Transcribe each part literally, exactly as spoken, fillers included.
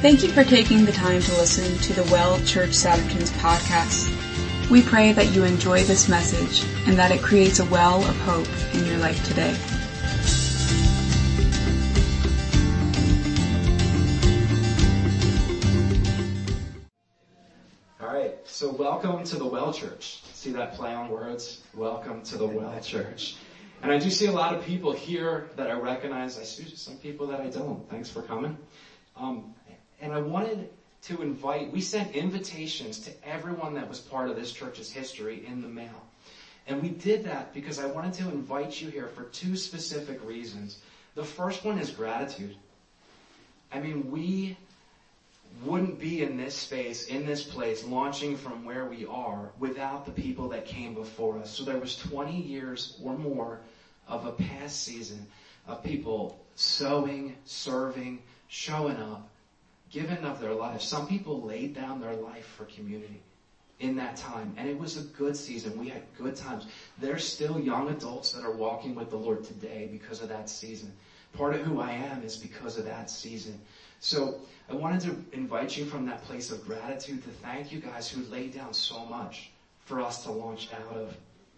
Thank you for taking the time to listen to the Well Church Satterton's podcast. We pray that you enjoy this message and that it creates a well of hope in your life today. All right, so welcome to the Well Church. See that play on words? Welcome to the Well Church. And I do see a lot of people here that I recognize. I see some people that I don't. Thanks for coming. Um, and I wanted to invite, we sent invitations to everyone that was part of this church's history in the mail. And we did that because I wanted to invite you here for two specific reasons. The first one is gratitude. I mean, we wouldn't be in this space, in this place, launching from where we are without the people that came before us. So there was twenty years or more of a past season of people sowing, serving, showing up, giving of their lives. Some people laid down their life for community in that time. And it was a good season. We had good times. There's still young adults that are walking with the Lord today because of that season. Part of who I am is because of that season. So I wanted to invite you from that place of gratitude to thank you guys who laid down so much for us to launch out of.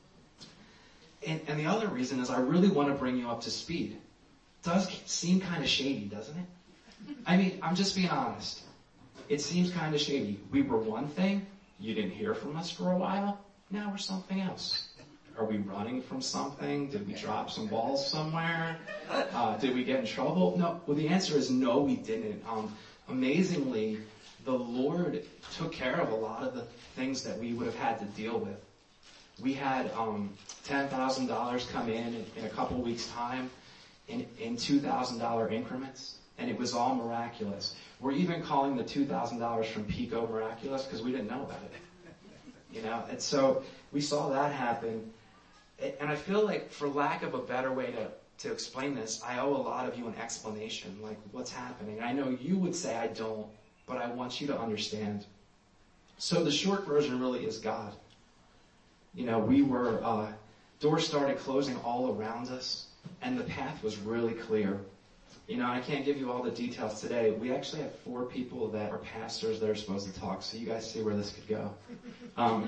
And, and the other reason is I really want to bring you up to speed. It does seem kind of shady, doesn't it? I mean, I'm just being honest. It seems kind of shady. We were one thing. You didn't hear from us for a while. Now we're something else. Are we running from something? Did we drop some balls somewhere? Uh, did we get in trouble? No. Well, the answer is no, we didn't. Um, amazingly, the Lord took care of a lot of the things that we would have had to deal with. We had um, ten thousand dollars come in, in in a couple weeks' time in, in two thousand dollars increments, and it was all miraculous. We're even calling the two thousand dollars from Pico miraculous because we didn't know about it. You know, and so we saw that happen. And I feel like, for lack of a better way to, to explain this, I owe a lot of you an explanation, like what's happening. I know you would say I don't, but I want you to understand. So the short version really is God. You know, we were, uh, doors started closing all around us, and the path was really clear. You know, I can't give you all the details today. We actually have four people that are pastors that are supposed to talk, so you guys see where this could go. Um,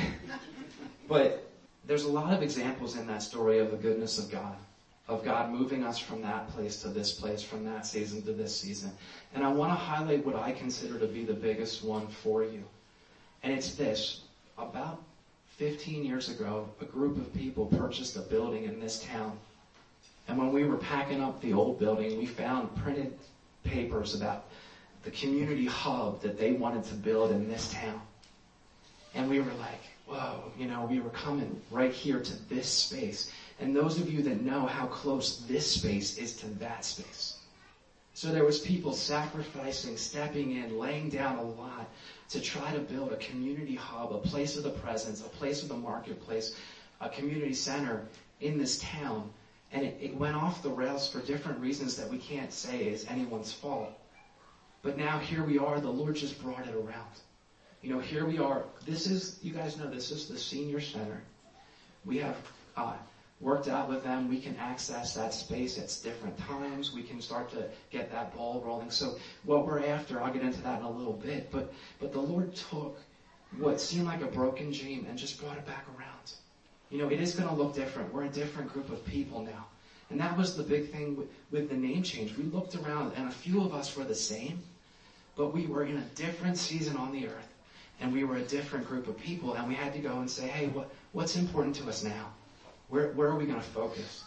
but there's a lot of examples in that story of the goodness of God, of God moving us from that place to this place, from that season to this season. And I want to highlight what I consider to be the biggest one for you. And it's this. About fifteen years ago, a group of people purchased a building in this town. And when we were packing up the old building, we found printed papers about the community hub that they wanted to build in this town. And we were like, whoa, you know, we were coming right here to this space. And those of you that know how close this space is to that space. So there was people sacrificing, stepping in, laying down a lot to try to build a community hub, a place of the presence, a place of the marketplace, a community center in this town. And it, it went off the rails for different reasons that we can't say is anyone's fault. But now here we are, the Lord just brought it around. You know, here we are. This is, you guys know, this is the senior center. We have uh, worked out with them. We can access that space at different times. We can start to get that ball rolling. So what we're after, I'll get into that in a little bit. But, but the Lord took what seemed like a broken dream and just brought it back around. You know, it is going to look different. We're a different group of people now. And that was the big thing with, with the name change. We looked around, and a few of us were the same, but we were in a different season on the earth, and we were a different group of people, and we had to go and say, hey, what, what's important to us now? Where, where are we going to focus?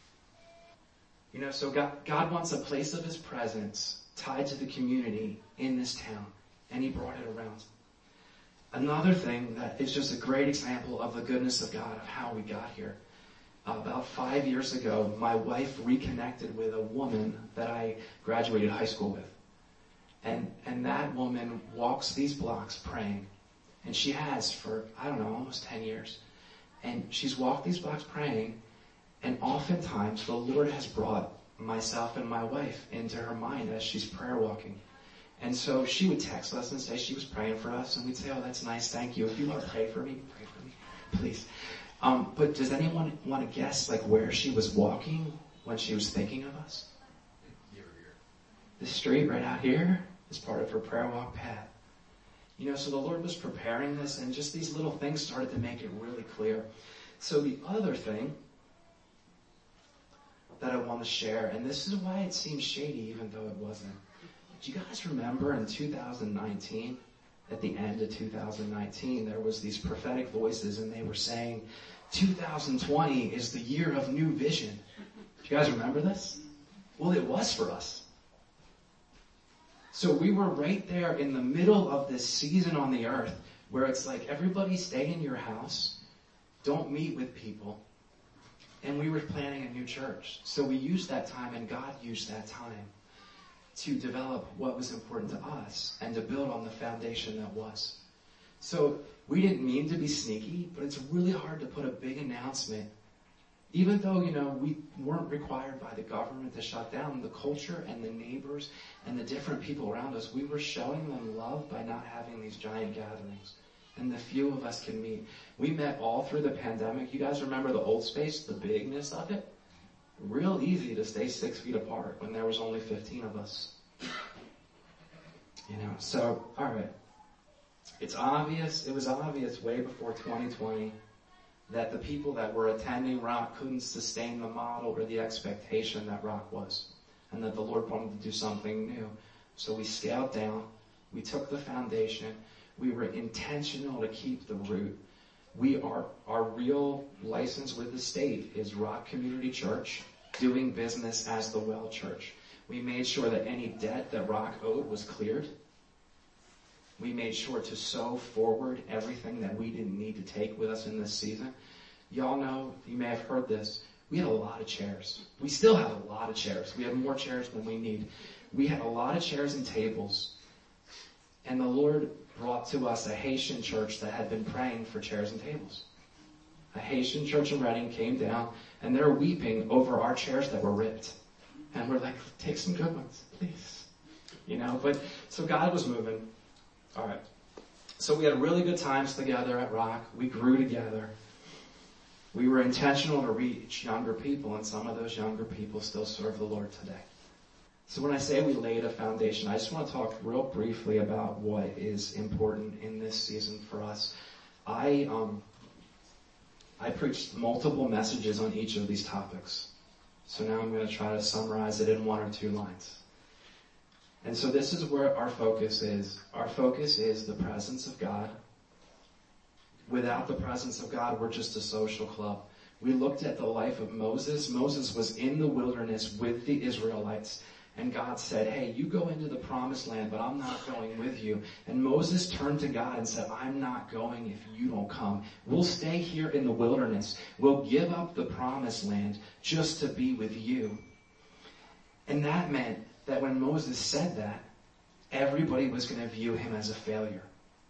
You know, so God, God wants a place of His presence tied to the community in this town, and He brought it around. Another thing that is just a great example of the goodness of God, of how we got here. Uh, about five years ago, my wife reconnected with a woman that I graduated high school with. And and that woman walks these blocks praying. And she has for, I don't know, almost ten years. And she's walked these blocks praying. And oftentimes, the Lord has brought myself and my wife into her mind as she's prayer walking. And so she would text us and say she was praying for us, and we'd say, oh, that's nice, thank you. If you want to pray for me, pray for me, please. Um, but does anyone want to guess like where she was walking when she was thinking of us? The street right out here? as part of her prayer walk path. You know, so the Lord was preparing this, and just these little things started to make it really clear. So the other thing that I want to share, and this is why it seems shady even though it wasn't. Do you guys remember in two thousand nineteen, at the end of two thousand nineteen, there was these prophetic voices, and they were saying, two thousand twenty is the year of new vision. Do you guys remember this? Well, it was for us. So we were right there in the middle of this season on the earth where it's like, everybody stay in your house, don't meet with people. And we were planning a new church. So we used that time, and God used that time to develop what was important to us and to build on the foundation that was. So we didn't mean to be sneaky, but it's really hard to put a big announcement. Even though, you know, we weren't required by the government to shut down, the culture and the neighbors and the different people around us, we were showing them love by not having these giant gatherings. And the few of us can meet. We met all through the pandemic. You guys remember the old space, the bigness of it? Real easy to stay six feet apart when there was only fifteen of us. You know, so, all right. It's obvious, it was obvious way before twenty twenty that the people that were attending Rock couldn't sustain the model or the expectation that Rock was, and that the Lord wanted to do something new. So we scaled down, we took the foundation, we were intentional to keep the root. We are, our real license with the state is Rock Community Church, doing business as the Well Church. We made sure that any debt that Rock owed was cleared. We made sure to sow forward everything that we didn't need to take with us in this season. Y'all know, you may have heard this, we had a lot of chairs. We still have a lot of chairs. We have more chairs than we need. We had a lot of chairs and tables. And the Lord brought to us a Haitian church that had been praying for chairs and tables. A Haitian church in Reading came down, and they're weeping over our chairs that were ripped. And we're like, take some good ones, please. You know, but, so God was moving. All right. So we had really good times together at Rock. We grew together. We were intentional to reach younger people, and some of those younger people still serve the Lord today. So when I say we laid a foundation, I just want to talk real briefly about what is important in this season for us. I um, I preached multiple messages on each of these topics. So now I'm going to try to summarize it in one or two lines. And so this is where our focus is. Our focus is the presence of God. Without the presence of God, we're just a social club. We looked at the life of Moses. Moses was in the wilderness with the Israelites. And God said, hey, you go into the promised land, but I'm not going with you. And Moses turned to God and said, I'm not going if you don't come. We'll stay here in the wilderness. We'll give up the promised land just to be with you. And that meant that when Moses said that, everybody was going to view him as a failure.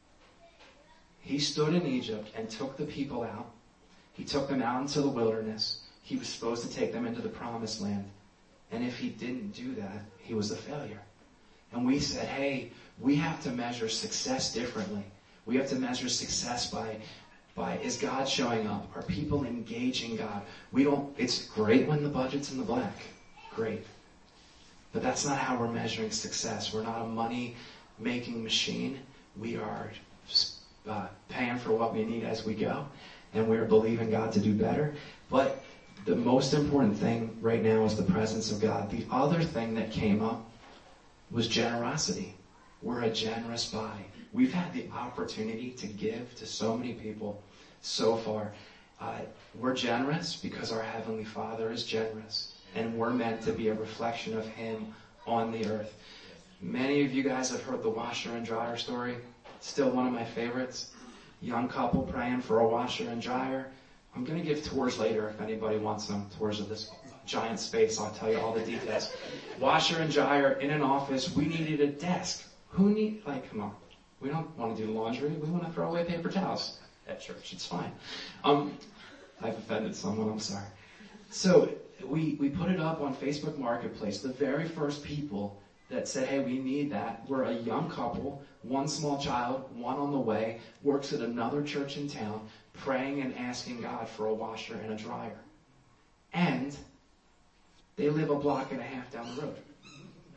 He stood in Egypt and took the people out. He took them out into the wilderness. He was supposed to take them into the promised land. And if he didn't do that, he was a failure. And we said, hey, we have to measure success differently. We have to measure success by, by is God showing up? Are people engaging God? We don't, it's great when the budget's in the black. Great. But that's not how we're measuring success. We're not a money-making machine. We are uh, paying for what we need as we go. And we're believing God to do better. But the most important thing right now is the presence of God. The other thing that came up was generosity. We're a generous body. We've had the opportunity to give to so many people so far. Uh, we're generous because our Heavenly Father is generous. And we're meant to be a reflection of Him on the earth. Many of you guys have heard the washer and dryer story. Still one of my favorites. Young couple praying for a washer and dryer. I'm going to give tours later if anybody wants some tours of this giant space. I'll tell you all the details. Washer and dryer in an office. We needed a desk. Who need, like, come on. We don't want to do laundry. We want to throw away paper towels at church. It's fine. Um, I've offended someone. I'm sorry. So we, we put it up on Facebook Marketplace. The very first people that said, hey, we need that, were a young couple, one small child, one on the way, works at another church in town, praying and asking God for a washer and a dryer. And they live a block and a half down the road.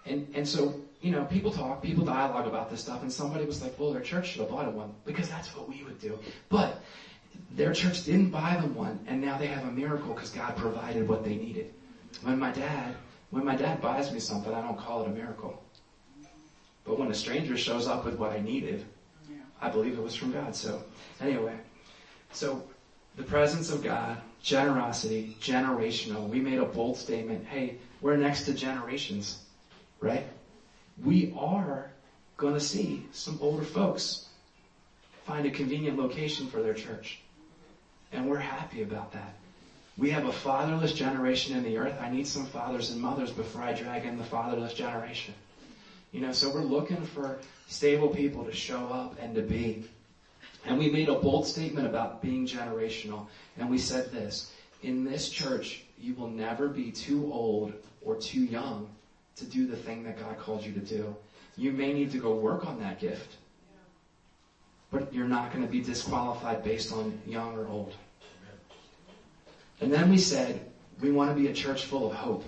And, and so, you know, people talk, people dialogue about this stuff, and somebody was like, well, their church should have bought them one, because that's what we would do. But their church didn't buy them one, and now they have a miracle because God provided what they needed. When my dad, when my dad buys me something, I don't call it a miracle. But when a stranger shows up with what I needed, I believe it was from God. So, anyway, so the presence of God, generosity, generational. We made a bold statement. Hey, we're next to generations, right? We are going to see some older folks find a convenient location for their church. And we're happy about that. We have a fatherless generation in the earth. I need some fathers and mothers before I drag in the fatherless generation. You know, so we're looking for stable people to show up and to be. And we made a bold statement about being generational. And we said this: in this church, you will never be too old or too young to do the thing that God called you to do. You may need to go work on that gift, but you're not going to be disqualified based on young or old. And then we said, we want to be a church full of hope.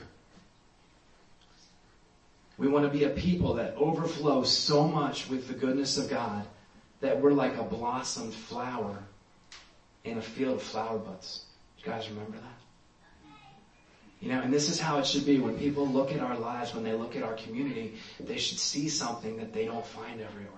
We want to be a people that overflow so much with the goodness of God that we're like a blossomed flower in a field of flower buds. You guys remember that? You know, and this is how it should be. When people look at our lives, when they look at our community, they should see something that they don't find everywhere.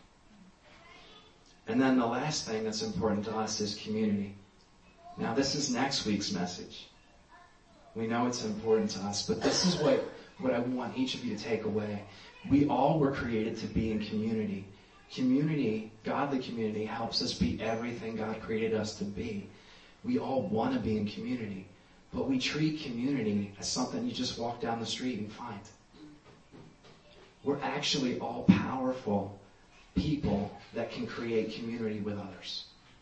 And then the last thing that's important to us is community. Now, this is next week's message. We know it's important to us, but this is what, what I want each of you to take away. We all were created to be in community. Community, godly community, helps us be everything God created us to be. We all want to be in community, but we treat community as something you just walk down the street and find. We're actually all powerful people that can create community with others.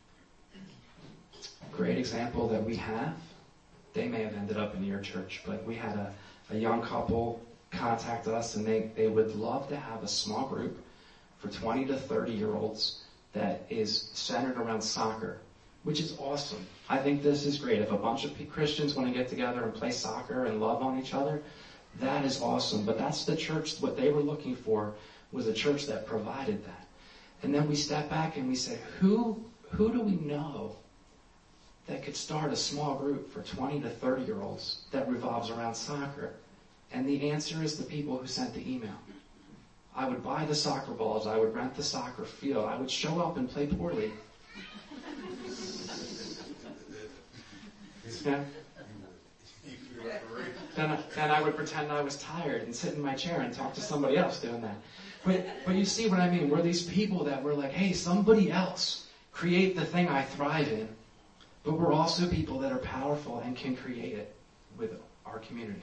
Great example that we have, they may have ended up in your church, but we had a, a young couple contact us, and they, they would love to have a small group for twenty to thirty year olds that is centered around soccer, which is awesome. I think this is great. If a bunch of Christians want to get together and play soccer and love on each other, that is awesome. But that's the church, what they were looking for was a church that provided that. And then we step back and we say, who, who do we know that could start a small group for twenty to thirty year olds that revolves around soccer? And the answer is the people who sent the email. I would buy the soccer balls. I would rent the soccer field. I would show up and play poorly. Yeah. Then, then I would pretend I was tired and sit in my chair and talk to somebody else doing that. But, but you see what I mean? We're these people that were like, hey, somebody else create the thing I thrive in. But we're also people that are powerful and can create it with our community.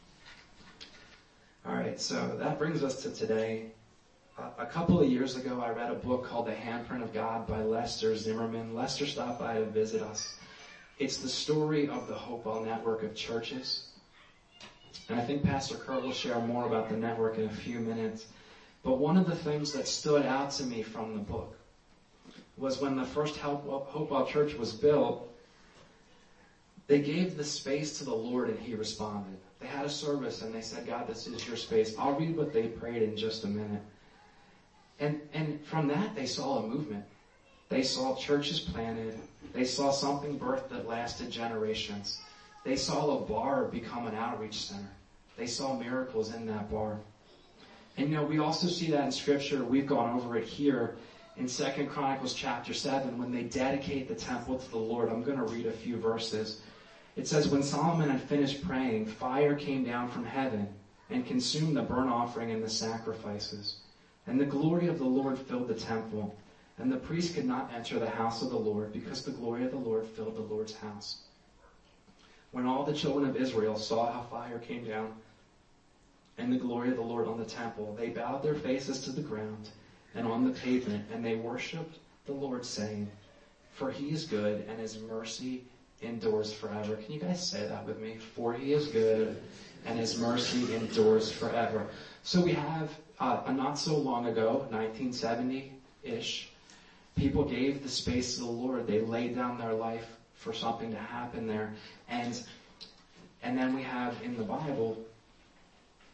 All right, so that brings us to today. Uh, a couple of years ago, I read a book called The Handprint of God by Lester Zimmerman. Lester stopped by to visit us. It's the story of the Hopewell network of churches. And I think Pastor Kurt will share more about the network in a few minutes. But one of the things that stood out to me from the book was when the first Hopewell Church was built, they gave the space to the Lord and He responded. They had a service and they said, God, this is your space. I'll read what they prayed in just a minute. And, and from that, they saw a movement. They saw churches planted. They saw something birthed that lasted generations. They saw a bar become an outreach center. They saw miracles in that bar. And you know, we also see that in Scripture. We've gone over it here in Second Chronicles chapter seven when they dedicate the temple to the Lord. I'm going to read a few verses. It says, when Solomon had finished praying, fire came down from heaven and consumed the burnt offering and the sacrifices. And the glory of the Lord filled the temple. And the priest could not enter the house of the Lord because the glory of the Lord filled the Lord's house. When all the children of Israel saw how fire came down and the glory of the Lord on the temple, they bowed their faces to the ground and on the pavement, and they worshipped the Lord, saying, for He is good, and His mercy endures forever. Can you guys say that with me? For He is good, and His mercy endures forever. So we have, uh, not so long ago, nineteen seventy-ish, people gave the space to the Lord. They laid down their life for something to happen there. And, and then we have in the Bible,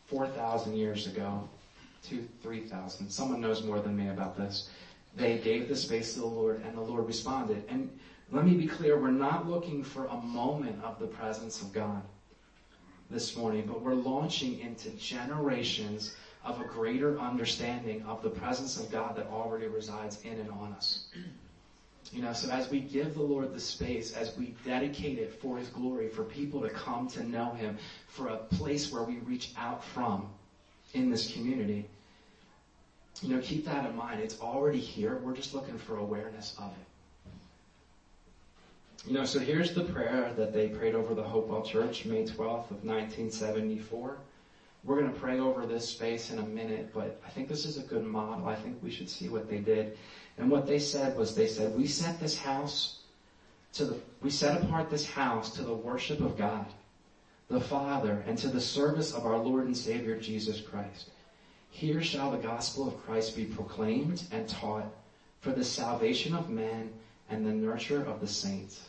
four thousand years ago, two, three thousand, someone knows more than me about this. They gave the space to the Lord, and the Lord responded. And let me be clear, we're not looking for a moment of the presence of God this morning, but we're launching into generations of a greater understanding of the presence of God that already resides in and on us. You know, so as we give the Lord the space, as we dedicate it for His glory, for people to come to know Him, for a place where we reach out from in this community, you know, keep that in mind. It's already here. We're just looking for awareness of it. You know, so here's the prayer that they prayed over the Hopewell Church, May twelfth of nineteen seventy-four. We're going to pray over this space in a minute, but I think this is a good model. I think we should see what they did. And what they said was, they said, we set this house to the, we set apart this house to the worship of God, the Father, and to the service of our Lord and Savior, Jesus Christ. Here shall the gospel of Christ be proclaimed and taught for the salvation of man and the nurture of the saints.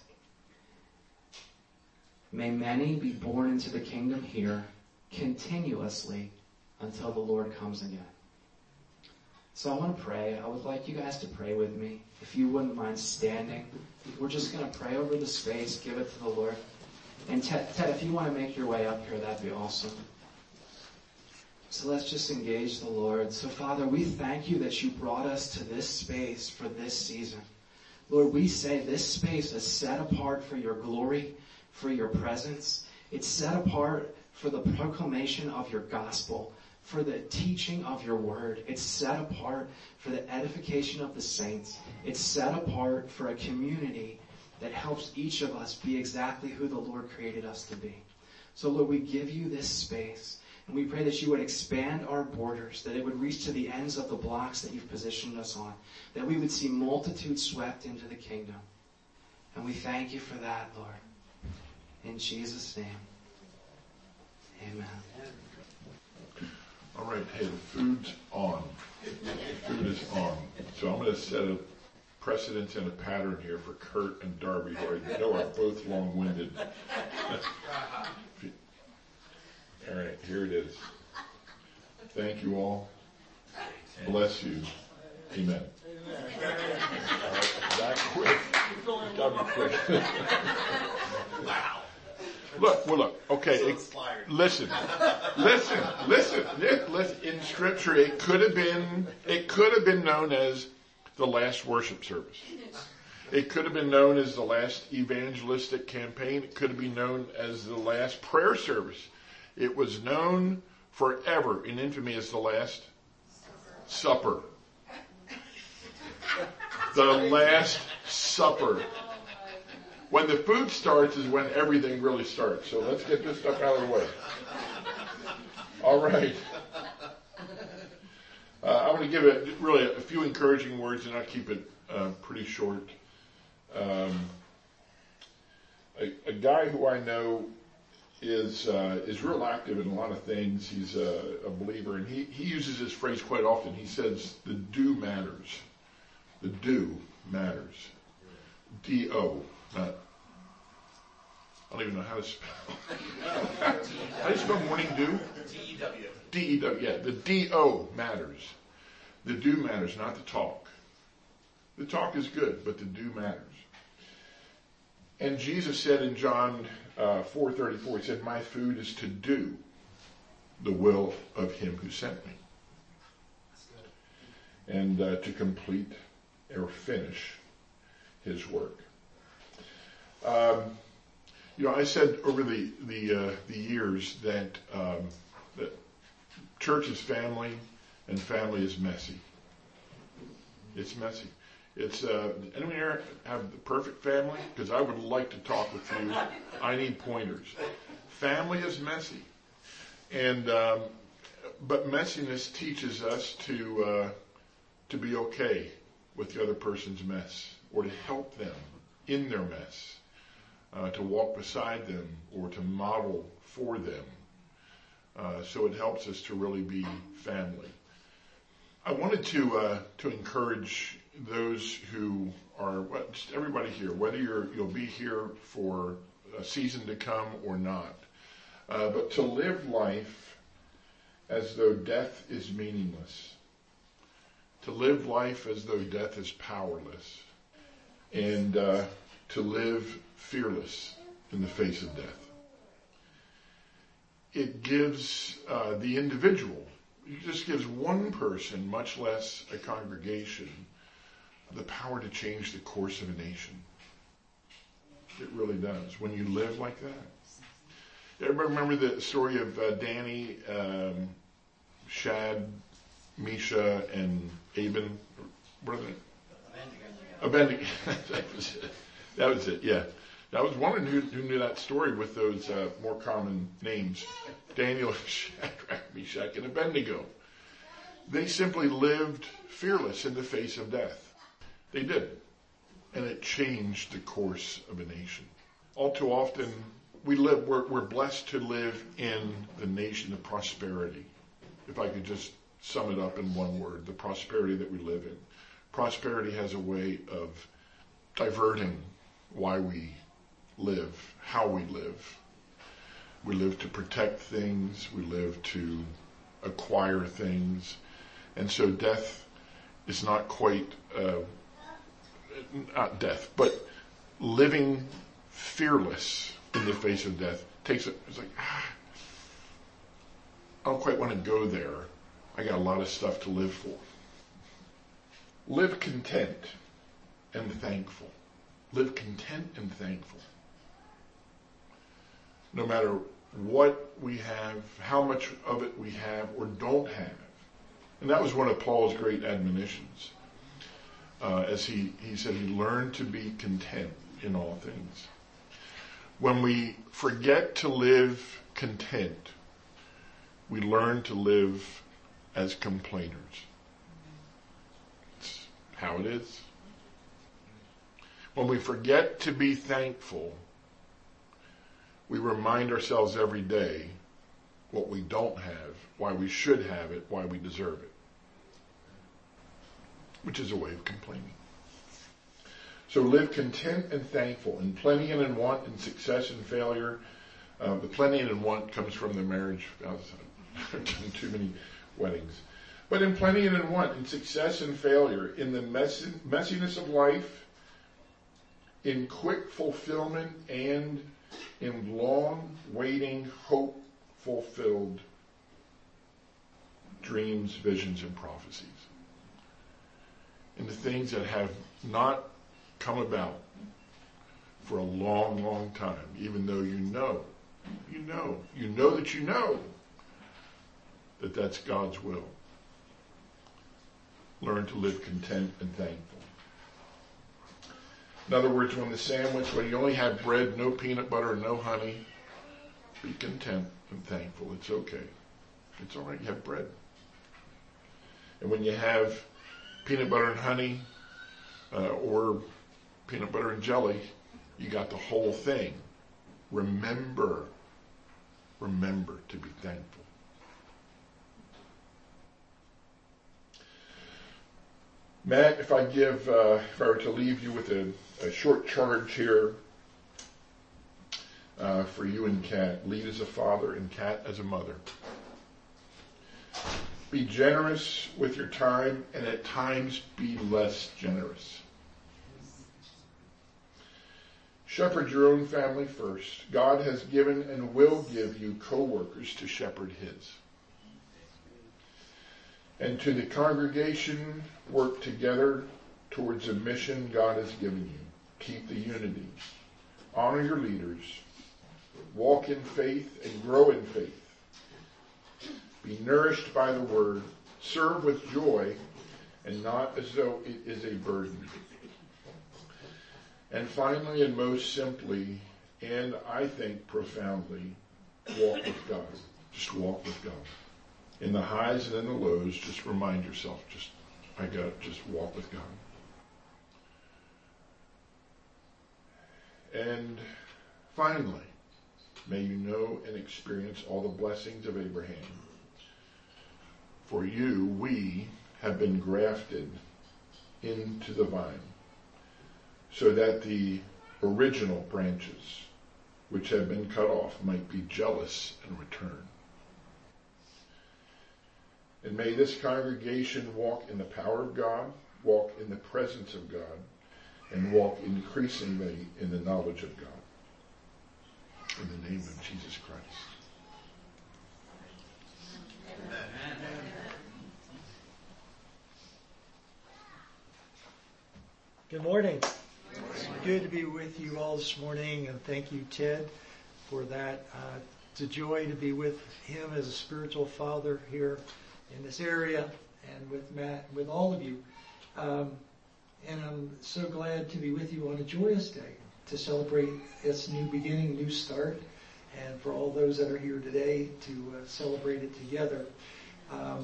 May many be born into the kingdom here continuously until the Lord comes again. So I want to pray. I would like you guys to pray with me. If you wouldn't mind standing, we're just going to pray over the space, give it to the Lord. And Ted, Ted, if you want to make your way up here, that'd be awesome. So let's just engage the Lord. So Father, we thank you that you brought us to this space for this season. Lord, we say this space is set apart for your glory, for your presence. It's set apart for the proclamation of your gospel, for the teaching of your word. It's set apart for the edification of the saints. It's set apart for a community that helps each of us be exactly who the Lord created us to be. So Lord, we give you this space, and we pray that you would expand our borders, that it would reach to the ends of the blocks that you've positioned us on, that we would see multitudes swept into the kingdom. And we thank you for that, Lord. In Jesus' name, amen. All right, hey, the food's on. Food is on. So I'm going to set a precedent and a pattern here for Kurt and Darby, who I know are both long-winded. All right, here it is. Thank you all. Bless you. Amen. All right, that quick. Gotta be quick. Wow. Look, well, look. Okay, it, listen, listen, listen, listen. In Scripture, it could have been, it could have been known as the last worship service. It could have been known as the last evangelistic campaign. It could have been known as the last prayer service. It was known forever in infamy as the Last Supper. The Last Supper. When the food starts is when everything really starts. So let's get this stuff out of the way. All right. Uh, I want to give it really a few encouraging words, and I'll keep it uh, pretty short. Um, a, a guy who I know is uh, is real active in a lot of things. He's a, a believer, and he, he uses this phrase quite often. He says, the do matters. The do matters. D O. Not, I don't even know how to spell. How do you spell morning dew? D E W. D E W, yeah. The D O matters. The do matters, not the talk. The talk is good, but the do matters. And Jesus said in John uh, four thirty-four, he said, my food is to do the will of him who sent me. And uh, to complete or finish his work. Um, you know, I said over the the, uh, the years that um, that church is family, and family is messy. It's messy. It's uh, anyone here have the perfect family? Because I would like to talk with you. I need pointers. Family is messy, and um, but messiness teaches us to uh, to be okay with the other person's mess, or to help them in their mess, uh, to walk beside them, or to model for them. Uh, so it helps us to really be family. I wanted to uh, to encourage those who are, well, just everybody here, whether you're you'll be here for a season to come or not, uh, but to live life as though death is meaningless, to live life as though death is powerless, and uh, to live fearless in the face of death. It gives uh, the individual, it just gives one person, much less a congregation, the power to change the course of a nation. It really does, when you live like that. Everybody remember the story of uh, Danny, um, Shad, Misha, and Aben? What are they? Abednego. That was it. That was it, yeah. I was wondering who, who knew that story with those uh, more common names. Daniel, Shadrach, Meshach, and Abednego. They simply lived fearless in the face of death. They did. And it changed the course of a nation. All too often, we live, we're, we're blessed to live in the nation of prosperity. If I could just sum it up in one word, the prosperity that we live in. Prosperity has a way of diverting why we live, how we live. We live to protect things. We live to acquire things. And so death is not quite, uh, not death, but living fearless in the face of death takes it, it's like, ah, I don't quite want to go there. I got a lot of stuff to live for. Live content and thankful. Live content and thankful. No matter what we have, how much of it we have or don't have. And that was one of Paul's great admonitions. Uh, as he, he said, he learned to be content in all things. When we forget to live content, we learn to live as complainers. It's how it is. When we forget to be thankful, we remind ourselves every day what we don't have, why we should have it, why we deserve it. Which is a way of complaining. So live content and thankful, in plenty and in want, in success and failure. Uh, the plenty and in want comes from the marriage. I've done too many weddings. But in plenty and in want, in success and failure, in the mess- messiness of life, in quick fulfillment, and in long waiting, hope fulfilled dreams, visions, and prophecies. In the things that have not come about for a long, long time, even though you know, you know, you know that you know that that's God's will. Learn to live content and thankful. In other words, when the sandwich, when you only have bread, no peanut butter, no honey, be content and thankful. It's okay. It's all right. You have bread. And when you have peanut butter and honey, uh, or peanut butter and jelly, you got the whole thing. Remember, remember to be thankful. Matt, if I give, uh, if I were to leave you with a, a short charge here uh, for you and Kat, lead as a father and Kat as a mother. Be generous with your time, and at times be less generous. Shepherd your own family first. God has given and will give you co-workers to shepherd his. And to the congregation, work together towards a mission God has given you. Keep the unity. Honor your leaders. Walk in faith and grow in faith. Be nourished by the word. Serve with joy and not as though it is a burden. And finally and most simply, and I think profoundly, walk with God. Just walk with God. In the highs and in the lows, just remind yourself, just, I gotta just walk with God. And finally, may you know and experience all the blessings of Abraham. For you, we have been grafted into the vine, so that the original branches, which have been cut off, might be jealous and return. And may this congregation walk in the power of God, walk in the presence of God, and walk increasingly in the knowledge of God. In the name of Jesus Christ. Amen. Good morning. It's good to be with you all this morning, and thank you, Ted, for that. Uh, it's a joy to be with him as a spiritual father here in this area, and with Matt, with all of you. Um, and I'm so glad to be with you on a joyous day to celebrate this new beginning, new start, and for all those that are here today to uh, celebrate it together. Um,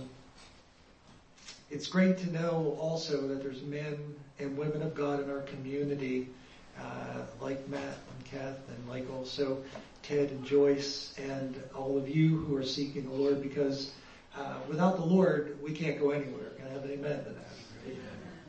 it's great to know also that there's men and women of God in our community, uh, like Matt and Kath, and like also Ted and Joyce, and all of you who are seeking the Lord, because uh, without the Lord, we can't go anywhere. Can I have an amen to that? Amen.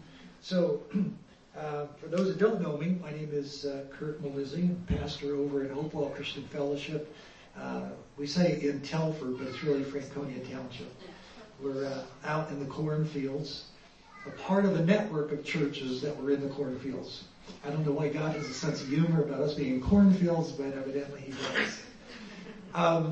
So, uh, for those that don't know me, my name is uh, Kurt Melizzi, pastor over at Hopewell Christian Fellowship. Uh, we say in Telford, but it's really Franconia Township. We're uh, out in the cornfields, a part of a network of churches that were in the cornfields. I don't know why God has a sense of humor about us being in cornfields, but evidently He does. Um,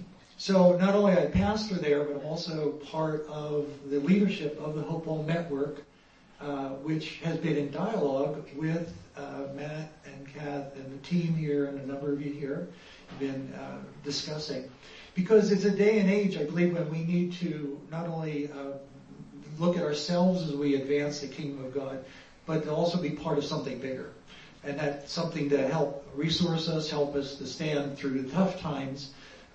so not only I pastor there, but I'm also part of the leadership of the Hopewell Network, uh, which has been in dialogue with uh, Matt and Kath and the team here, and a number of you here have been uh, discussing. Because it's a day and age, I believe, when we need to not only uh, look at ourselves as we advance the kingdom of God, but to also be part of something bigger. And that's something to help resource us, help us to stand through the tough times.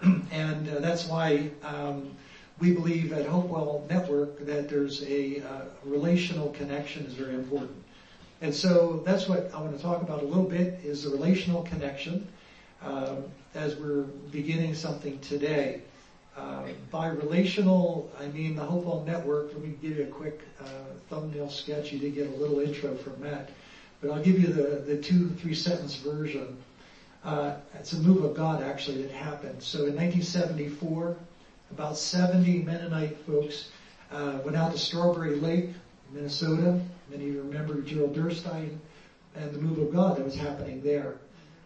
And uh, that's why um, we believe at Hopewell Network that there's a uh, relational connection is very important. And so that's what I want to talk about a little bit, is the relational connection um, as we're beginning something today. Uh, by relational, I mean the Hopewell Network. Let me give you a quick uh, thumbnail sketch. You did get a little intro from Matt, but I'll give you the, the two, three sentence version. Uh, it's a move of God, actually, that happened. So in nineteen seventy-four, about seventy Mennonite folks uh, went out to Strawberry Lake, Minnesota. Many of you remember Gerald Durstein and the move of God that was happening there.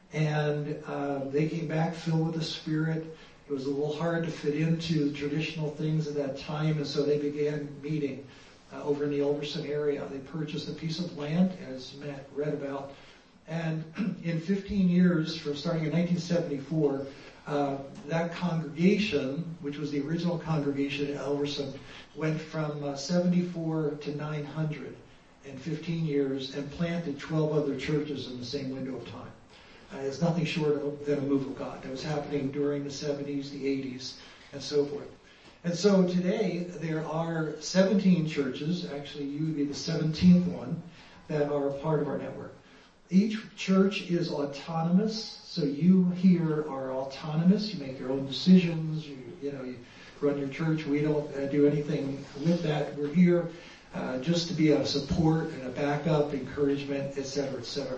And uh, they came back filled with the Spirit. It was a little hard to fit into the traditional things at that time, and so they began meeting uh, over in the Ulverson area. They purchased a piece of land, as Matt read about, and in fifteen years, from starting in nineteen seventy-four, uh, that congregation, which was the original congregation at Ulverson, went from uh, seventy-four to nine hundred in fifteen years, and planted twelve other churches in the same window of time. Uh, it's nothing short of, than a move of God that was happening during the seventies, the eighties, and so forth. And so today there are seventeen churches, actually you would be the seventeenth one, that are a part of our network. Each church is autonomous, so you here are autonomous. You make your own decisions. You, you know, you run your church. We don't uh, do anything with that. We're here uh, just to be a support and a backup, encouragement, et cetera, et cetera.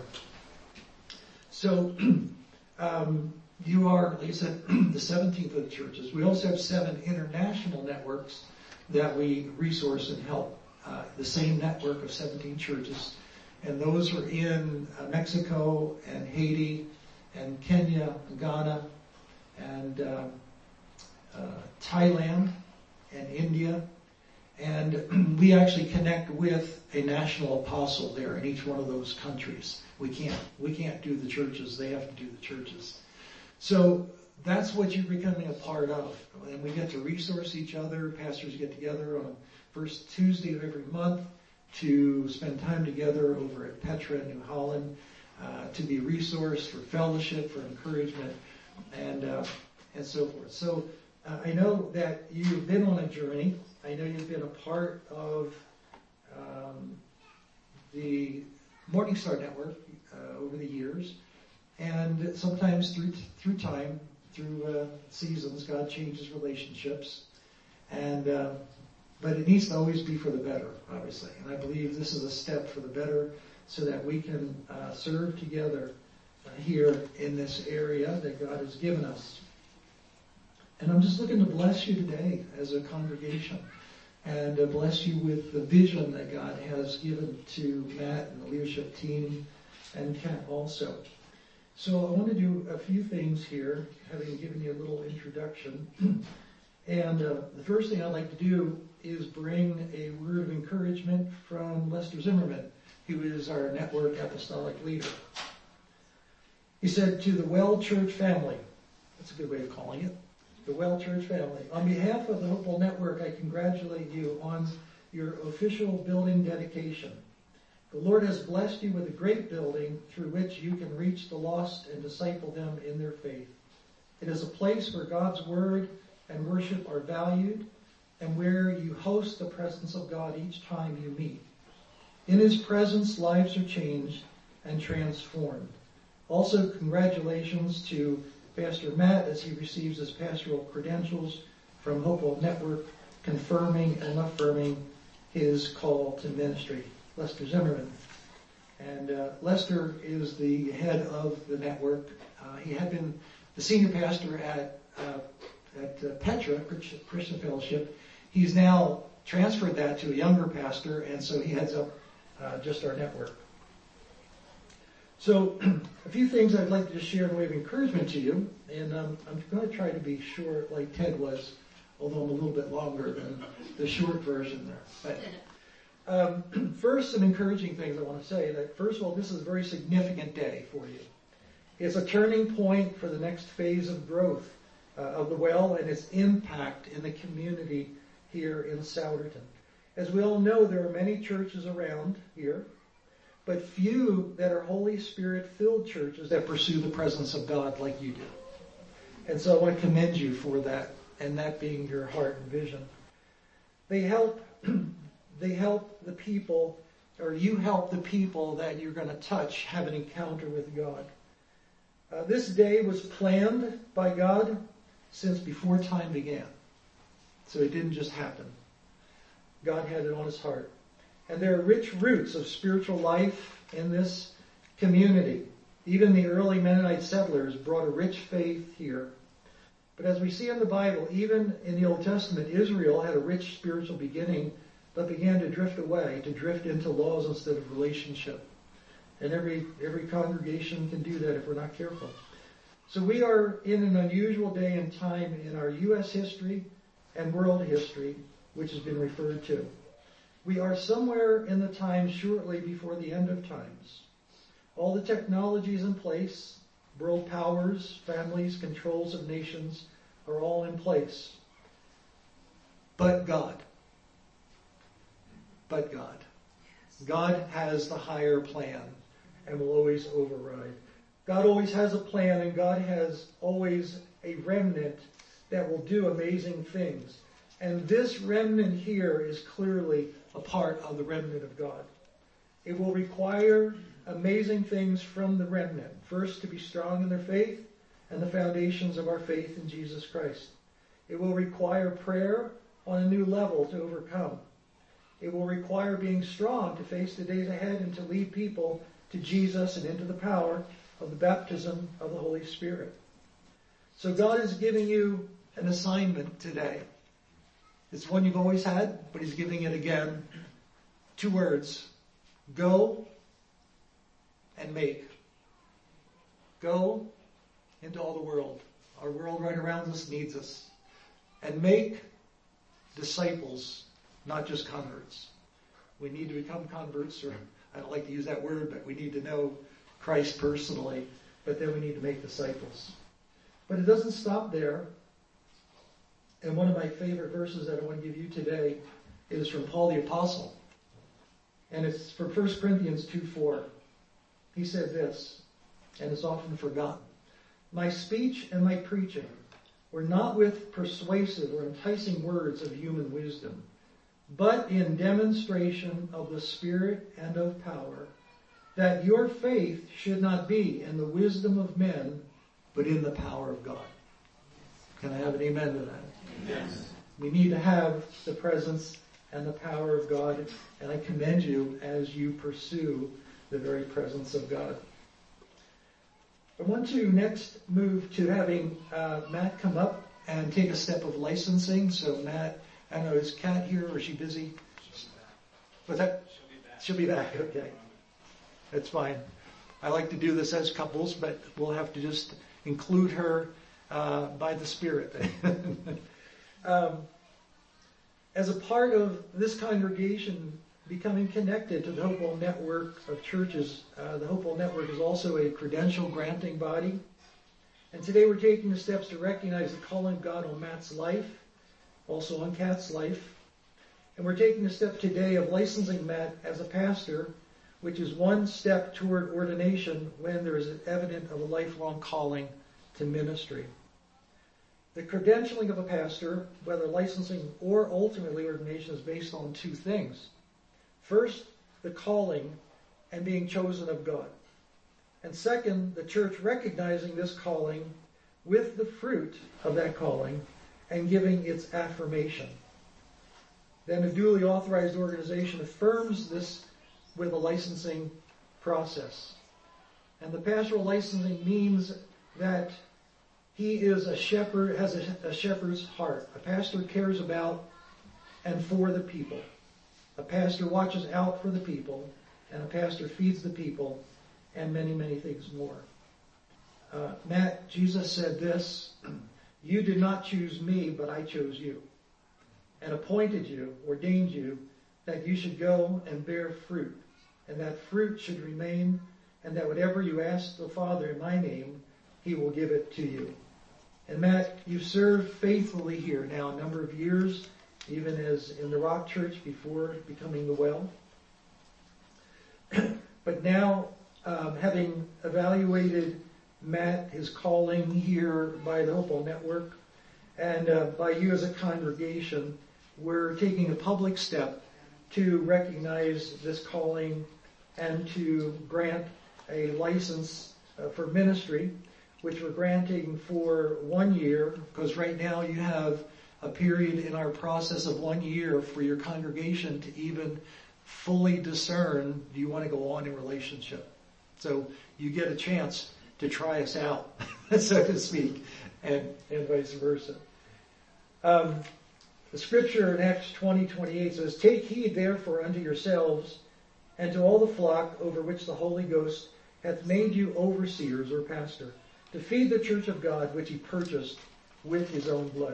So, um, you are, like I said, the seventeenth of the churches. We also have seven international networks that we resource and help. Uh, the same network of seventeen churches. And those are in uh, Mexico and Haiti and Kenya and Ghana and uh, uh, Thailand and India. And we actually connect with a national apostle there in each one of those countries. We can't, we can't do the churches. They have to do the churches. So that's what you're becoming a part of. And we get to resource each other. Pastors get together on the first Tuesday of every month to spend time together over at Petra, New Holland, uh, to be resourced for fellowship, for encouragement, and uh, and so forth. So uh, I know that you've been on a journey. I know you've been a part of um, the Morning Star Network uh, over the years, and sometimes through through time, through uh, seasons, God changes relationships, and uh, but it needs to always be for the better, obviously. And I believe this is a step for the better, so that we can uh, serve together uh, here in this area that God has given us. And I'm just looking to bless you today as a congregation. and uh, bless you with the vision that God has given to Matt and the leadership team and Kat also. So I want to do a few things here, having given you a little introduction. And uh, the first thing I'd like to do is bring a word of encouragement from Lester Zimmerman, who is our network apostolic leader. He said, to the Well Church family, that's a good way of calling it, the Well Church family, on behalf of the Hopeful Network, I congratulate you on your official building dedication. The Lord has blessed you with a great building through which you can reach the lost and disciple them in their faith. It is a place where God's word and worship are valued and where you host the presence of God each time you meet. In his presence, lives are changed and transformed. Also, congratulations to Pastor Matt as he receives his pastoral credentials from Hopeful Network, confirming and affirming his call to ministry. Lester Zimmerman. And uh, Lester is the head of the network. Uh, he had been the senior pastor at uh, at uh, Petra Christian Fellowship. He's now transferred that to a younger pastor, and so he heads up uh, just our network. So a few things I'd like to just share in the way of encouragement to you, and um, I'm going to try to be short like Ted was, although I'm a little bit longer than the short version there. But um, first, some encouraging things I want to say. That first of all, this is a very significant day for you. It's a turning point for the next phase of growth uh, of the Well and its impact in the community here in Souderton. As we all know, there are many churches around here, but few that are Holy Spirit-filled churches that pursue the presence of God like you do. And so I want to commend you for that, and that being your heart and vision. They help, they help the people, or you help the people that you're going to touch have an encounter with God. Uh, this day was planned by God since before time began. So it didn't just happen. God had it on his heart. And there are rich roots of spiritual life in this community. Even the early Mennonite settlers brought a rich faith here. But as we see in the Bible, even in the Old Testament, Israel had a rich spiritual beginning, but began to drift away, to drift into laws instead of relationship. And every every congregation can do that if we're not careful. So we are in an unusual day and time in our U S history and world history, which has been referred to. We are somewhere in the time shortly before the end of times. All the technology is in place. World powers, families, controls of nations are all in place. But God. But God. God has the higher plan and will always override. God always has a plan, and God has always a remnant that will do amazing things. And this remnant here is clearly a part of the remnant of God. It will require amazing things from the remnant. First, to be strong in their faith and the foundations of our faith in Jesus Christ. It will require prayer on a new level to overcome. It will require being strong to face the days ahead and to lead people to Jesus and into the power of the baptism of the Holy Spirit. So God is giving you an assignment today. It's one you've always had, but he's giving it again. Two words. Go and make. Go into all the world. Our world right around us needs us. And make disciples, not just converts. We need to become converts, or I don't like to use that word, but we need to know Christ personally, but then we need to make disciples. But it doesn't stop there. And one of my favorite verses that I want to give you today is from Paul the Apostle. And it's from First Corinthians two four. He said this, and it's often forgotten. My speech and my preaching were not with persuasive or enticing words of human wisdom, but in demonstration of the Spirit and of power, that your faith should not be in the wisdom of men, but in the power of God. Can I have an amen to that? Yes. We need to have the presence and the power of God, and I commend you as you pursue the very presence of God. I want to next move to having uh, Matt come up and take a step of licensing. So Matt I don't know, is Kat here or is she busy? What's that? She'll be back. She'll be back, okay. That's fine. I like to do this as couples, but we'll have to just include her uh, by the Spirit. um, as a part of this congregation becoming connected to the Hopewell network of churches, uh, the Hopewell network is also a credential granting body. And today we're taking the steps to recognize the calling of God on Matt's life, also on Kat's life. And we're taking the step today of licensing Matt as a pastor, which is one step toward ordination when there is evidence of a lifelong calling to ministry. The credentialing of a pastor, whether licensing or ultimately ordination, is based on two things. First, the calling and being chosen of God. And second, the church recognizing this calling with the fruit of that calling and giving its affirmation. Then a duly authorized organization affirms this with a licensing process. And the pastoral licensing means that he is a shepherd, has a, a shepherd's heart. A pastor cares about and for the people. A pastor watches out for the people, and a pastor feeds the people, and many, many things more. Uh, Matt, Jesus said this, "You did not choose me, but I chose you, and appointed you, ordained you, that you should go and bear fruit, and that fruit should remain, and that whatever you ask the Father in my name, he will give it to you." And Matt, you've served faithfully here now a number of years, even as in the Rock Church before becoming the Well. But now, um, having evaluated Matt, his calling here by the Hopewell Network, and uh, by you as a congregation, we're taking a public step to recognize this calling and to grant a license uh, for ministry, which we're granting for one year, because right now you have a period in our process of one year for your congregation to even fully discern, do you want to go on in relationship? So you get a chance to try us out, so to speak, and, and vice versa. Um, the scripture in Acts twenty twenty-eight says, "Take heed therefore unto yourselves and to all the flock over which the Holy Ghost hath made you overseers," or pastor, "to feed the church of God which he purchased with his own blood."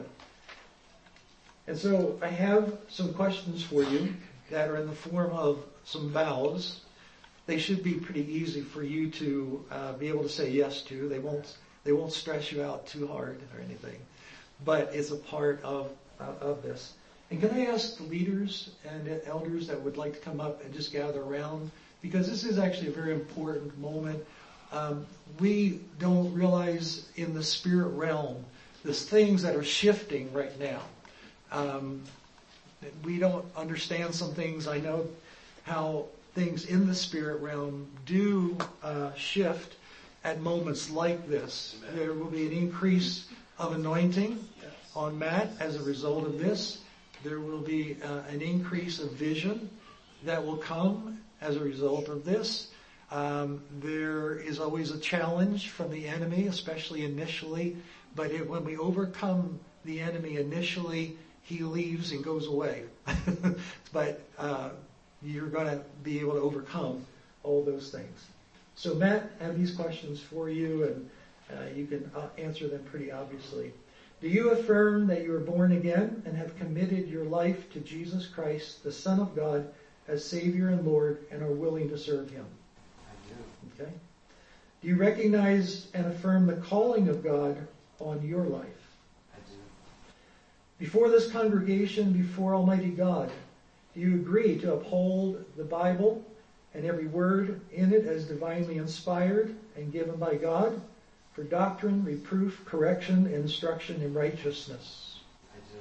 And so I have some questions for you that are in the form of some vows. They should be pretty easy for you to uh, be able to say yes to. They won't they won't stress you out too hard or anything. But it's a part of uh, of this. And can I ask the leaders and elders that would like to come up and just gather around? Because this is actually a very important moment. Um, we don't realize in the spirit realm there's things that are shifting right now. Um, we don't understand some things. I know how things in the spirit realm do uh, shift at moments like this. Amen. There will be an increase of anointing yes. on Matt as a result of this. There will be uh, an increase of vision that will come as a result of this. Um, there is always a challenge from the enemy, especially initially. But it, when we overcome the enemy initially, he leaves and goes away. But uh, you're going to be able to overcome all those things. So Matt, I have these questions for you, and uh, you can uh, answer them pretty obviously. Do you affirm that you are born again and have committed your life to Jesus Christ, the Son of God, as Savior and Lord, and are willing to serve him? I do. Okay. Do you recognize and affirm the calling of God on your life? I do. Before this congregation, before Almighty God, do you agree to uphold the Bible and every word in it as divinely inspired and given by God for doctrine, reproof, correction, instruction in righteousness? I do.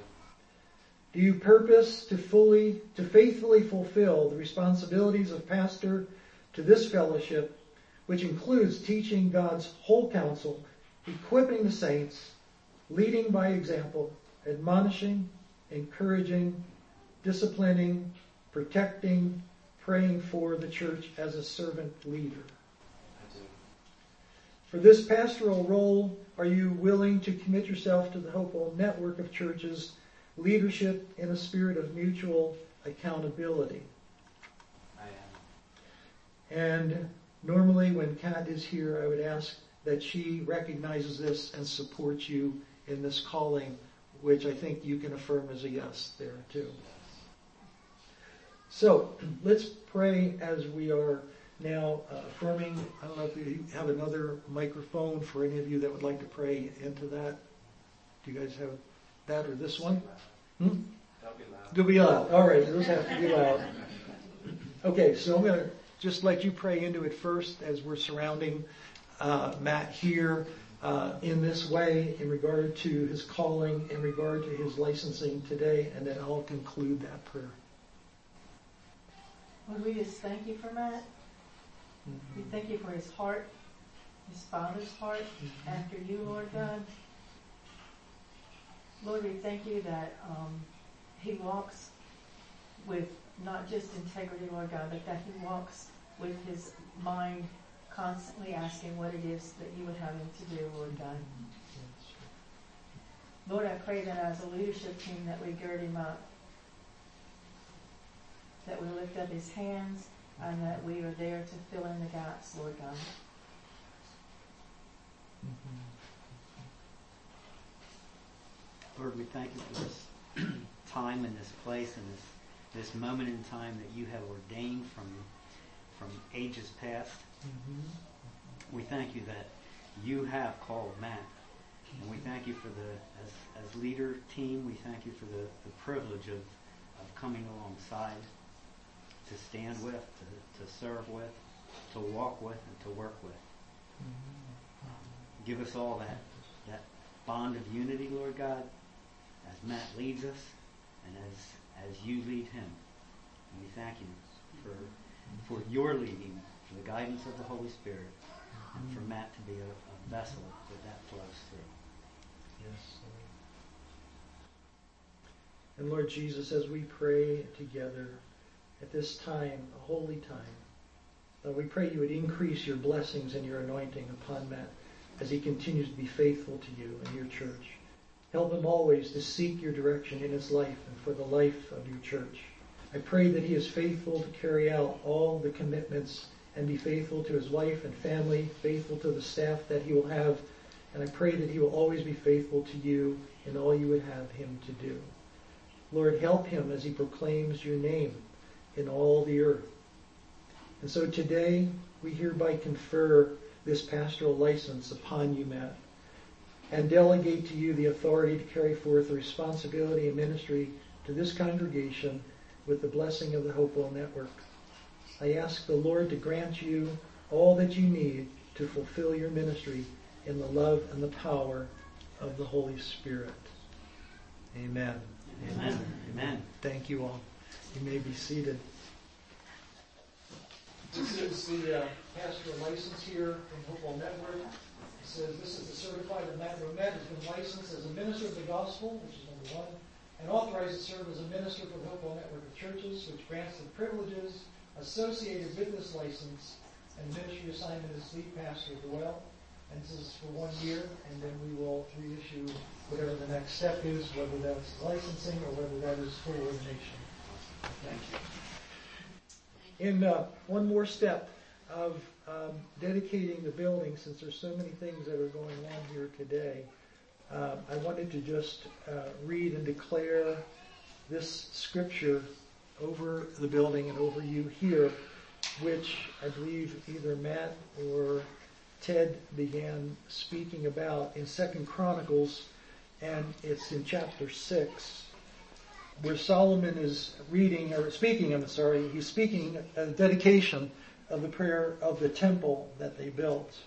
Do you purpose to fully, to faithfully fulfill the responsibilities of pastor to this fellowship, which includes teaching God's whole counsel, equipping the saints, leading by example, admonishing, encouraging, disciplining, protecting, praying for the church as a servant leader? I do. For this pastoral role, are you willing to commit yourself to the Hopewell network of churches leadership in a spirit of mutual accountability. I am. And normally when Kat is here, I would ask that she recognizes this and supports you in this calling, which I think you can affirm as a yes there too. So let's pray as we are now uh, affirming. I don't know if you have another microphone for any of you that would like to pray into that. Do you guys have that or this one? Hmm? That'll be loud. They'll be loud. All right, those have to be loud. Okay, so I'm going to just let you pray into it first as we're surrounding uh, Matt here uh, in this way in regard to his calling, in regard to his licensing today, and then I'll conclude that prayer. Lord, we just thank you for Matt. We thank you for his heart, his father's heart after you, Lord God. Lord, we thank you that um, he walks with not just integrity, Lord God, but that he walks with his mind constantly asking what it is that you would have him to do, Lord God. Lord, I pray that as a leadership team that we gird him up, that we lift up his hands, and that we are there to fill in the gaps, Lord God. Lord, we thank you for this time and this place and this this moment in time that you have ordained from from ages past. Mm-hmm. We thank you that you have called Matt. And we thank you for the, as, as leader team, we thank you for the, the privilege of, of coming alongside, to stand with, to, to serve with, to walk with, and to work with. Mm-hmm. Give us all that, that bond of unity, Lord God, as Matt leads us and as, as you lead him. And we thank you for, for your leading, for the guidance of the Holy Spirit, and for Matt to be a, a vessel that that flows through. Yes, Lord. And Lord Jesus, as we pray together at this time, a holy time, Lord, we pray you would increase your blessings and your anointing upon Matt as he continues to be faithful to you and your church. Help him always to seek your direction in his life and for the life of your church. I pray that he is faithful to carry out all the commitments and be faithful to his wife and family, faithful to the staff that he will have. And I pray that he will always be faithful to you in all you would have him to do. Lord, help him as he proclaims your name in all the earth. And so today, we hereby confer this pastoral license upon you, Matt, and delegate to you the authority to carry forth the responsibility and ministry to this congregation with the blessing of the Hopewell Network. I ask the Lord to grant you all that you need to fulfill your ministry in the love and the power of the Holy Spirit. Amen. Amen. Amen. Thank you all. You may be seated. This is the uh, pastoral license here from Hopewell Network. It says this is the certified that Matt Romette has been licensed as a minister of the gospel, which is number one, and authorized to serve as a minister for the Hopewell Network of Churches, which grants the privileges associated with this license, and ministry assignment as lead pastor of the well. And this is for one year, and then we will reissue whatever the next step is, whether that's licensing or whether that is full ordination. Thank you. In uh, one more step of um, dedicating the building, since there's so many things that are going on here today, uh, I wanted to just uh, read and declare this scripture over the building and over you here, which I believe either Matt or Ted began speaking about in Second Chronicles, and it's in chapter six, where Solomon is reading, or speaking, I'm sorry, he's speaking a dedication of the prayer of the temple that they built.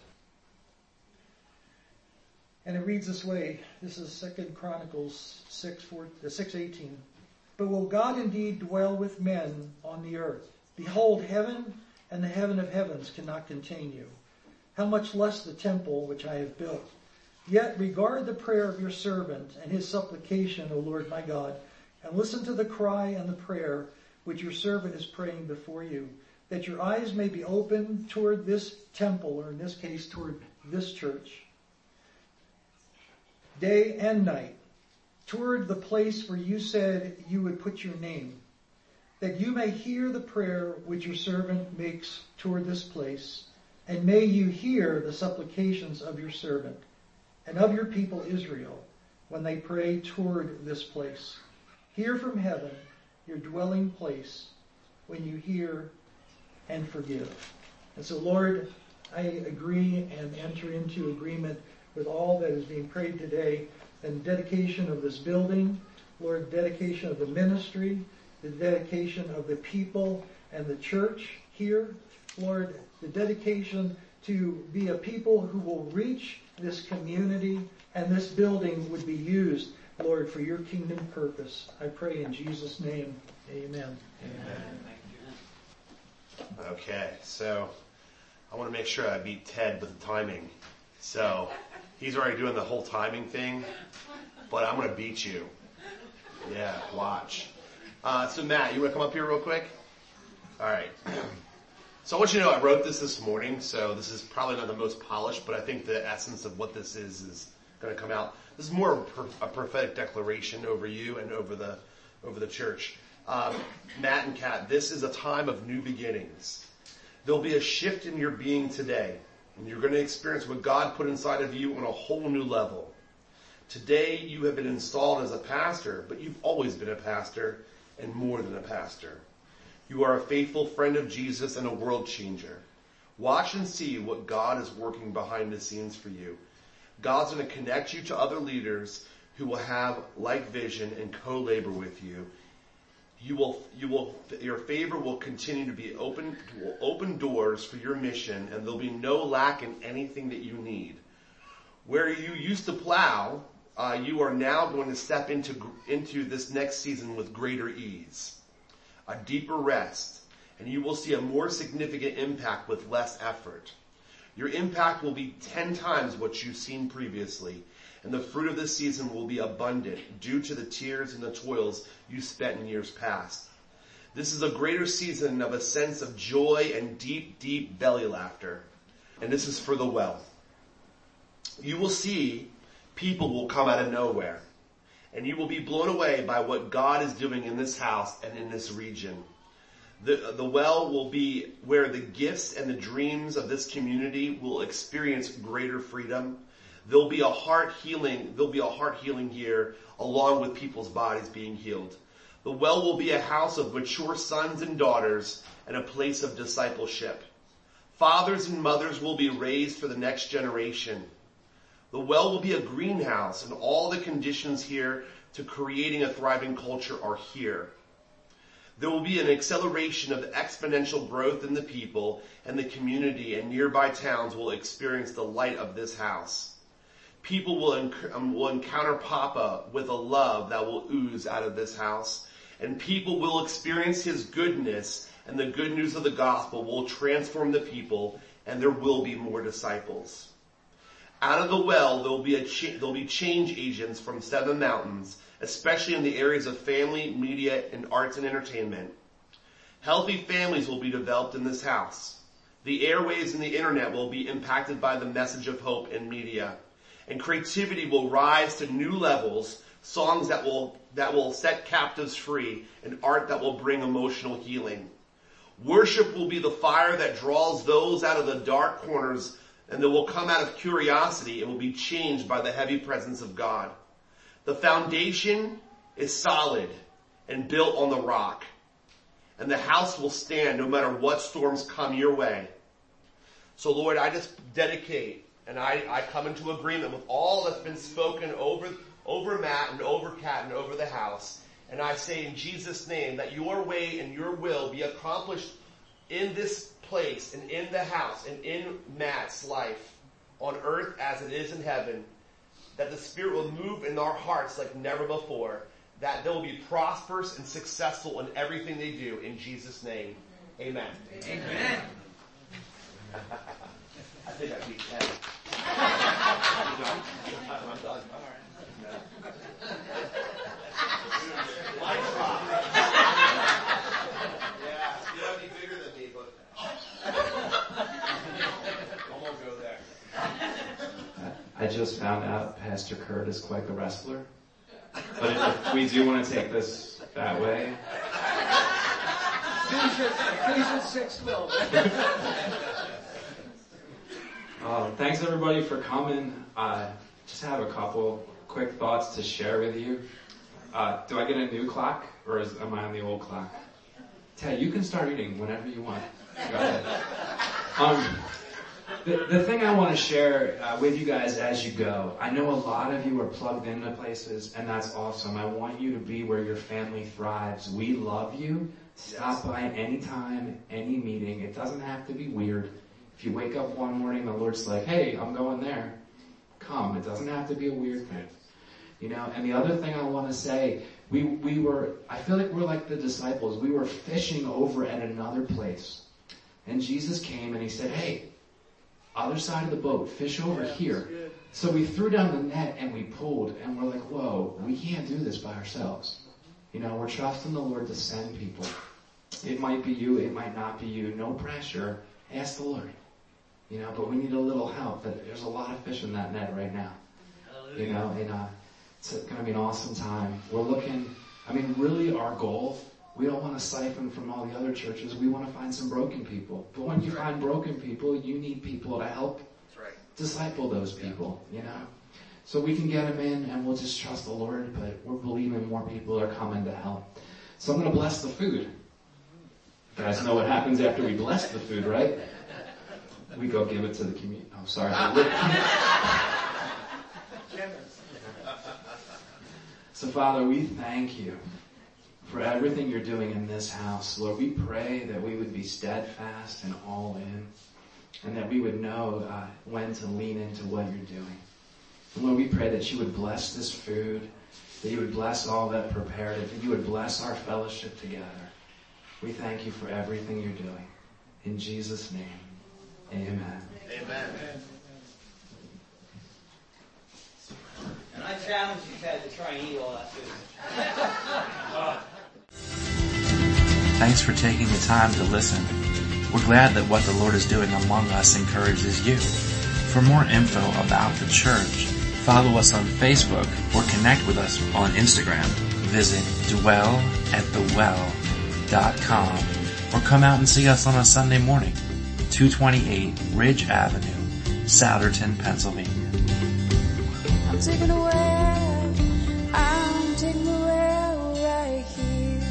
And it reads this way. This is Second Chronicles six eighteen. But will God indeed dwell with men on the earth? Behold, heaven and the heaven of heavens cannot contain you. How much less the temple which I have built? Yet regard the prayer of your servant and his supplication, O Lord my God, and listen to the cry and the prayer which your servant is praying before you, that your eyes may be open toward this temple, or in this case, toward this church, day and night, toward the place where you said you would put your name, that you may hear the prayer which your servant makes toward this place, and may you hear the supplications of your servant and of your people Israel when they pray toward this place. Hear from heaven, your dwelling place, when you hear and forgive. And so, Lord, I agree and enter into agreement with all that is being prayed today, and dedication of this building, Lord, dedication of the ministry, the dedication of the people and the church here, Lord, the dedication to be a people who will reach this community, and this building would be used, Lord, for your kingdom purpose. I pray in Jesus' name, amen. Amen. Okay, so I want to make sure I beat Ted with the timing. So he's already doing the whole timing thing, but I'm going to beat you. Yeah, watch. Uh, so Matt, you want to come up here real quick? All right. So I want you to know I wrote this this morning, so this is probably not the most polished, but I think the essence of what this is is going to come out. This is more of a prophetic declaration over you and over the over the church. Um, Matt and Kat, this is a time of new beginnings. There'll be a shift in your being today, and you're going to experience what God put inside of you on a whole new level. Today, you have been installed as a pastor, but you've always been a pastor, and more than a pastor. You are a faithful friend of Jesus and a world changer. Watch and see what God is working behind the scenes for you. God's going to connect you to other leaders who will have like vision and co-labor with you. You will, you will, your favor will continue to be open, will open doors for your mission, and there'll be no lack in anything that you need. Where you used to plow, uh, you are now going to step into into this next season with greater ease, a deeper rest, and you will see a more significant impact with less effort. Your impact will be ten times what you've seen previously, and the fruit of this season will be abundant due to the tears and the toils you spent in years past. This is a greater season of a sense of joy and deep, deep belly laughter. And this is for the well. You will see people will come out of nowhere, and you will be blown away by what God is doing in this house and in this region. The, the well will be where the gifts and the dreams of this community will experience greater freedom. There'll be a heart healing, there'll be a heart healing here along with people's bodies being healed. The well will be a house of mature sons and daughters and a place of discipleship. Fathers and mothers will be raised for the next generation. The well will be a greenhouse, and all the conditions here to creating a thriving culture are here. There will be an acceleration of exponential growth in the people, and the community and nearby towns will experience the light of this house. People will, enc- um, will encounter Papa with a love that will ooze out of this house, and people will experience his goodness, and the good news of the gospel will transform the people, and there will be more disciples. Out of the well, there will be a cha- there will be change agents from seven mountains, especially in the areas of family, media, and arts and entertainment. Healthy families will be developed in this house. The airwaves and the internet will be impacted by the message of hope in media. And creativity will rise to new levels, songs that will, that will set captives free, and art that will bring emotional healing. Worship will be the fire that draws those out of the dark corners, and that will come out of curiosity and will be changed by the heavy presence of God. The foundation is solid and built on the rock, and the house will stand no matter what storms come your way. So Lord, I just dedicate and I, I come into agreement with all that's been spoken over, over Matt and over Kat and over the house. And I say in Jesus' name that your way and your will be accomplished in this place and in the house and in Matt's life on earth as it is in heaven. That the Spirit will move in our hearts like never before. That they will be prosperous and successful in everything they do. In Jesus' name, amen. Amen. I think I beat Ted. I'm done. All right. Lights off. Yeah, you don't need bigger than me, but I won't go there. I just found out Pastor Kurt is quite the wrestler. But if we do want to take this that way. Ephesians six twelve. Uh, thanks everybody for coming. Uh, just have a couple quick thoughts to share with you. Uh, do I get a new clock, or is, am I on the old clock? Ted, you can start eating whenever you want. Go ahead. Um, the, the thing I want to share uh, with you guys as you go, I know a lot of you are plugged into places, and that's awesome. I want you to be where your family thrives. We love you. Stop by anytime, any meeting. It doesn't have to be weird. If you wake up one morning, the Lord's like, hey, I'm going there. Come. It doesn't have to be a weird thing. You know, and the other thing I want to say, we, we were, I feel like we're like the disciples. We were fishing over at another place. And Jesus came and he said, hey, other side of the boat, fish over yeah, here. So we threw down the net and we pulled and we're like, whoa, we can't do this by ourselves. You know, we're trusting the Lord to send people. It might be you, it might not be you. No pressure. Ask the Lord. You know, but we need a little help. But there's a lot of fish in that net right now. Hallelujah. You know, and uh, it's going to be an awesome time. We're looking, I mean, really our goal, we don't want to siphon from all the other churches. We want to find some broken people. But when you find broken people, you need people to help right. disciple those people, you know. So we can get them in and we'll just trust the Lord, but we're believing more people are coming to help. So I'm going to bless the food. You guys know what happens after we bless the food, right? We go give it to the community. Oh, sorry. So Father, we thank you for everything you're doing in this house. Lord, we pray that we would be steadfast and all in, and that we would know uh, when to lean into what you're doing. And Lord, we pray that you would bless this food, that you would bless all that prepared it, that you would bless our fellowship together. We thank you for everything you're doing. In Jesus' name, amen. Amen. And I challenge you, Ted, to try and eat all that food. Thanks for taking the time to listen. We're glad that what the Lord is doing among us encourages you. For more info about the church, follow us on Facebook or connect with us on Instagram. Visit dwell at the well dot com or come out and see us on a Sunday morning, two twenty-eight Ridge Avenue, Souderton, Pennsylvania. I'm taking a well, I'm taking a well right here.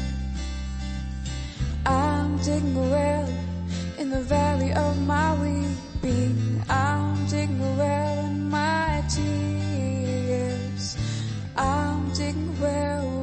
I'm taking a well in the valley of my weeping. I'm taking a well in my tears. I'm taking a well